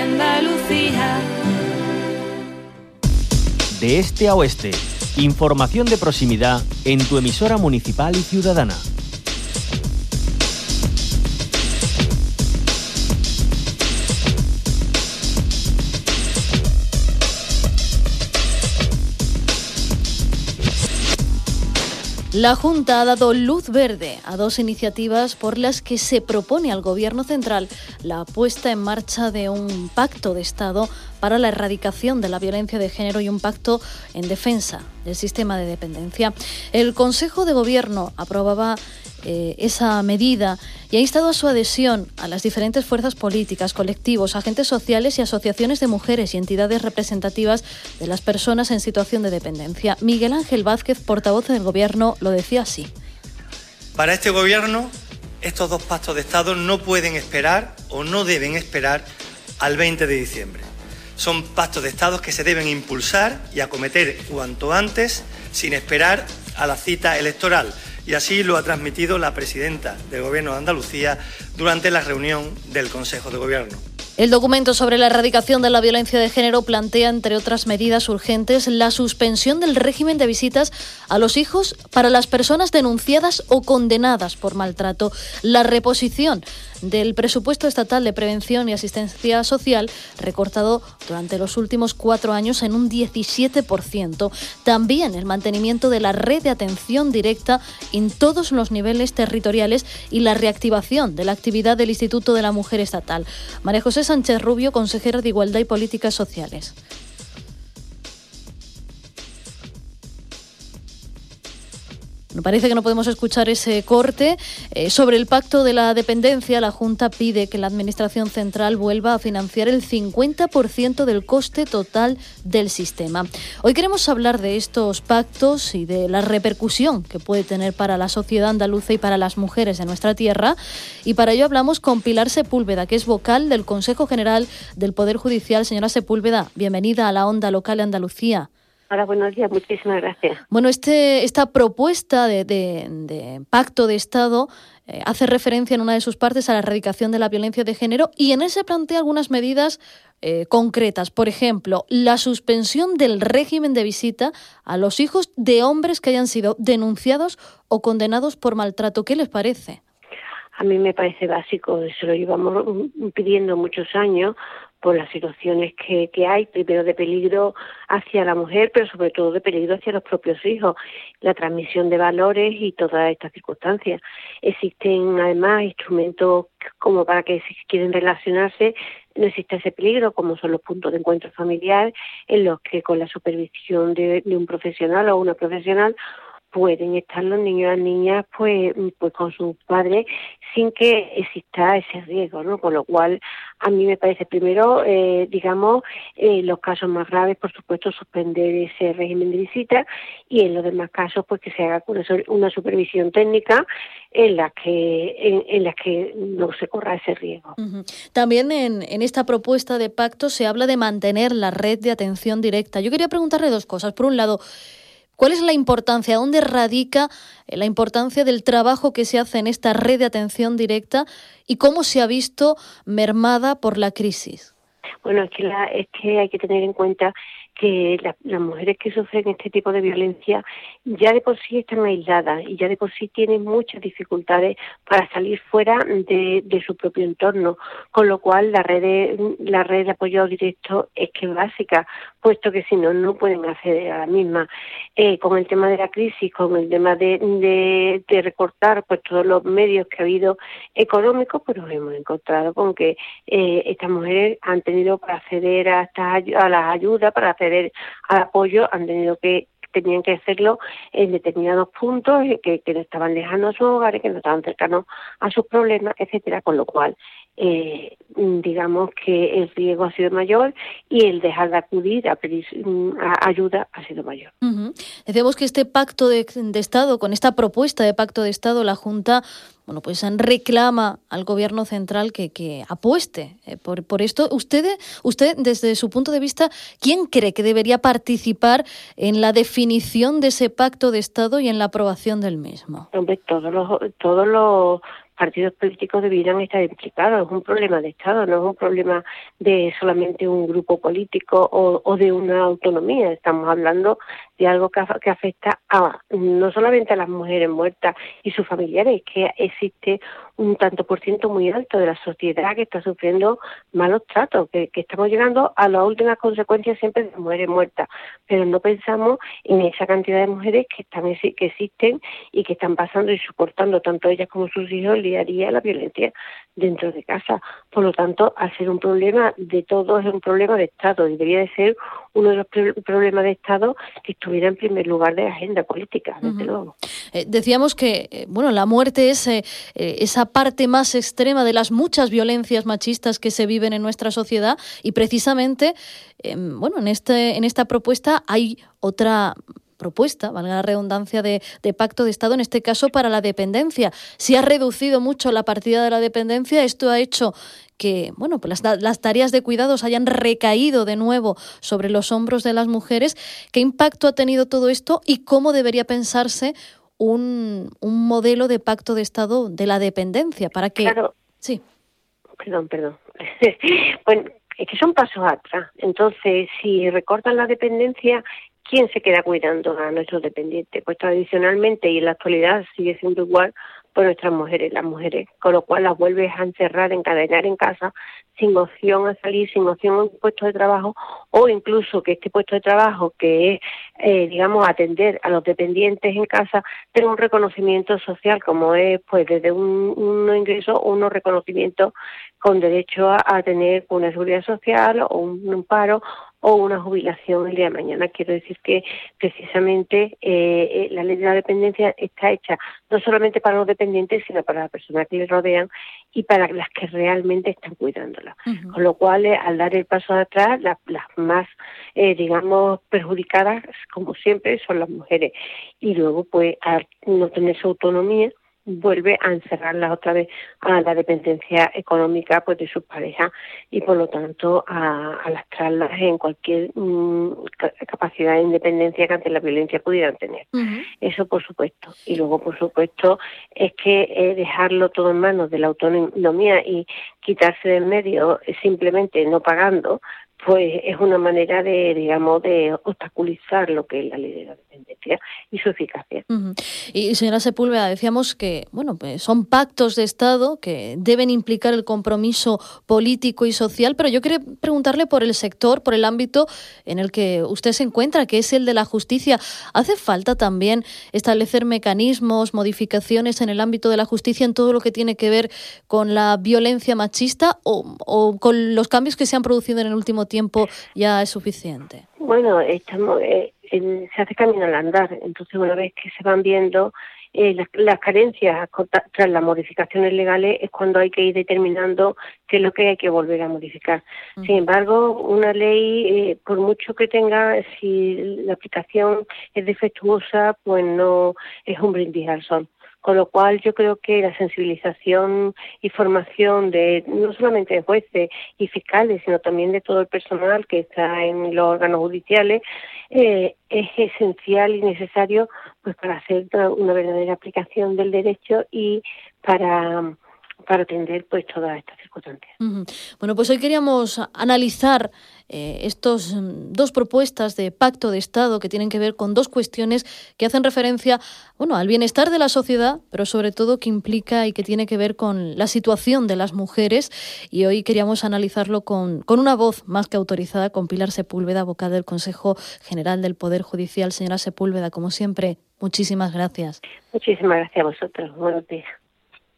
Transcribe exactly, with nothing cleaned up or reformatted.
de Andalucía. De este a oeste, información de proximidad en tu emisora municipal y ciudadana. La Junta ha dado luz verde a dos iniciativas por las que se propone al Gobierno central la puesta en marcha de un pacto de Estado para la erradicación de la violencia de género y un pacto en defensa del sistema de dependencia. El Consejo de Gobierno aprobaba eh, esa medida y ha instado a su adhesión a las diferentes fuerzas políticas, colectivos, agentes sociales y asociaciones de mujeres y entidades representativas de las personas en situación de dependencia. Miguel Ángel Vázquez, portavoz del Gobierno, lo decía así. Para este Gobierno, estos dos pactos de Estado no pueden esperar o no deben esperar al veinte de diciembre. Son pactos de Estado que se deben impulsar y acometer cuanto antes, sin esperar a la cita electoral. Y así lo ha transmitido la presidenta del Gobierno de Andalucía durante la reunión del Consejo de Gobierno. El documento sobre la erradicación de la violencia de género plantea, entre otras medidas urgentes, la suspensión del régimen de visitas a los hijos para las personas denunciadas o condenadas por maltrato, la reposición del presupuesto estatal de prevención y asistencia social, recortado durante los últimos cuatro años en un diecisiete por ciento. También el mantenimiento de la red de atención directa en todos los niveles territoriales y la reactivación de la actividad del Instituto de la Mujer Estatal. María José Sánchez Rubio, consejera de Igualdad y Políticas Sociales. Me parece que no podemos escuchar ese corte. Eh, sobre el pacto de la dependencia, la Junta pide que la Administración Central vuelva a financiar el cincuenta por ciento del coste total del sistema. Hoy queremos hablar de estos pactos y de la repercusión que puede tener para la sociedad andaluza y para las mujeres de nuestra tierra. Y para ello hablamos con Pilar Sepúlveda, que es vocal del Consejo General del Poder Judicial. Señora Sepúlveda, bienvenida a la Onda Local de Andalucía. Hola, buenos días, muchísimas gracias. Bueno, este, esta propuesta de, de, de pacto de Estado eh, hace referencia en una de sus partes a la erradicación de la violencia de género y en él se plantea algunas medidas eh, concretas. Por ejemplo, la suspensión del régimen de visita a los hijos de hombres que hayan sido denunciados o condenados por maltrato. ¿Qué les parece? A mí me parece básico, se lo llevamos pidiendo muchos años, por las situaciones que, que hay, primero de peligro hacia la mujer, pero sobre todo de peligro hacia los propios hijos, la transmisión de valores y todas estas circunstancias. Existen además instrumentos como para que si quieren relacionarse no exista ese peligro, como son los puntos de encuentro familiar, en los que con la supervisión de, de un profesional o una profesional pueden estar los niños y las niñas pues, pues con sus padres sin que exista ese riesgo, ¿no? Con lo cual, a mí me parece primero, eh, digamos, eh, los casos más graves, por supuesto, suspender ese régimen de visita y en los demás casos, pues que se haga una, una supervisión técnica en la que en, en la que no se corra ese riesgo. Uh-huh. También en, en esta propuesta de pacto se habla de mantener la red de atención directa. Yo quería preguntarle dos cosas. Por un lado, ¿cuál es la importancia, dónde radica la importancia del trabajo que se hace en esta red de atención directa y cómo se ha visto mermada por la crisis? Bueno, es que, la, es que hay que tener en cuenta que la, las mujeres que sufren este tipo de violencia ya de por sí están aisladas y ya de por sí tienen muchas dificultades para salir fuera de, de su propio entorno, con lo cual la red de, la red de apoyo directo es que es básica, puesto que si no, no pueden acceder a la misma. Eh, con el tema de la crisis, con el tema de, de, de recortar pues todos los medios que ha habido económicos, pues nos hemos encontrado con que eh, estas mujeres han tenido para acceder a, estas, a las ayudas, para acceder al apoyo, han tenido que tenían que hacerlo en determinados puntos que, que no estaban lejanos a sus hogares, que no estaban cercanos a sus problemas, etcétera, con lo cual eh, digamos que el riesgo ha sido mayor y el dejar de acudir a pedir a ayuda ha sido mayor. Uh-huh. Decíamos que este pacto de, de Estado, con esta propuesta de pacto de Estado, la Junta bueno, pues reclama al Gobierno central que, que apueste eh, por, por esto. Usted, usted, desde su punto de vista, ¿quién cree que debería participar en la definición de ese pacto de Estado y en la aprobación del mismo? Hombre, todos los, todos los partidos políticos debieran estar implicados. Es un problema de Estado, no es un problema de solamente un grupo político o, o de una autonomía. Estamos hablando de algo que, que afecta a no solamente a las mujeres muertas y sus familiares, que existe un tanto por ciento muy alto de la sociedad que está sufriendo malos tratos, que, que estamos llegando a las últimas consecuencias siempre de mujeres muertas, pero no pensamos en esa cantidad de mujeres que están que existen y que están pasando y soportando tanto ellas como sus hijos el día a día la violencia dentro de casa. Por lo tanto, al ser un problema de todos, es un problema de Estado y debería de ser uno de los problemas de Estado que estuviera en primer lugar de la agenda política, desde uh-huh. luego. Eh, decíamos que eh, bueno, la muerte es eh, esa parte más extrema de las muchas violencias machistas que se viven en nuestra sociedad y precisamente eh, bueno, en este en esta propuesta hay otra propuesta, valga la redundancia, de, de pacto de Estado, en este caso para la dependencia. Si ha reducido mucho la partida de la dependencia, esto ha hecho que bueno, pues las, las tareas de cuidados hayan recaído de nuevo sobre los hombros de las mujeres. ¿Qué impacto ha tenido todo esto y cómo debería pensarse un, un modelo de pacto de Estado de la dependencia? Para que... Claro. Sí. Perdón, perdón. Bueno, es que son pasos atrás. Entonces, si recortan la dependencia, ¿quién se queda cuidando a nuestros dependientes? Pues tradicionalmente y en la actualidad sigue siendo igual por nuestras mujeres, las mujeres, con lo cual las vuelves a encerrar, encadenar en casa, sin opción a salir, sin opción a un puesto de trabajo, o incluso que este puesto de trabajo, que es, eh, digamos, atender a los dependientes en casa, tenga un reconocimiento social, como es, pues, desde un, unos ingresos o unos reconocimientos con derecho a, a tener una seguridad social o un, un paro o una jubilación el día de mañana. Quiero decir que precisamente eh, la ley de la dependencia está hecha no solamente para los dependientes, sino para las personas que les rodean y para las que realmente están cuidándola. Uh-huh. Con lo cual, eh, al dar el paso atrás, las, las más, eh, digamos, perjudicadas, como siempre, son las mujeres. Y luego, pues, al no tener su autonomía, vuelve a encerrarlas otra vez a la dependencia económica pues de sus parejas y por lo tanto a, a lastrarlas en cualquier mmm, capacidad de independencia que ante la violencia pudieran tener. Uh-huh. Eso por supuesto. Y luego por supuesto es que eh, dejarlo todo en manos de la autonomía y quitarse del medio eh, simplemente no pagando, pues es una manera de, digamos, de obstaculizar lo que es la ley de la dependencia y su eficacia. Uh-huh. Y señora Sepúlveda, decíamos que bueno, pues son pactos de Estado que deben implicar el compromiso político y social, pero yo quería preguntarle por el sector, por el ámbito en el que usted se encuentra, que es el de la justicia. ¿Hace falta también establecer mecanismos, modificaciones en el ámbito de la justicia en todo lo que tiene que ver con la violencia machista o, o con los cambios que se han producido en el último tiempo? tiempo ya es suficiente? Bueno, estamos eh, en, se hace camino al andar, entonces una vez que se van viendo eh, las, las carencias tras las modificaciones legales es cuando hay que ir determinando qué es lo que hay que volver a modificar. Uh-huh. Sin embargo, una ley, eh, por mucho que tenga, si la aplicación es defectuosa, pues no es un brindis al sol. Con lo cual yo creo que la sensibilización y formación de no solamente de jueces y fiscales, sino también de todo el personal que está en los órganos judiciales eh, es esencial y necesario pues para hacer una verdadera aplicación del derecho y para para atender pues todas estas circunstancias. Uh-huh. Bueno, pues hoy queríamos analizar eh, estos dos propuestas de pacto de Estado que tienen que ver con dos cuestiones que hacen referencia, bueno, al bienestar de la sociedad, pero sobre todo que implica y que tiene que ver con la situación de las mujeres, y hoy queríamos analizarlo con, con una voz más que autorizada, con Pilar Sepúlveda, vocal del Consejo General del Poder Judicial. Señora Sepúlveda, como siempre, muchísimas gracias. Muchísimas gracias a vosotros. Buenos días.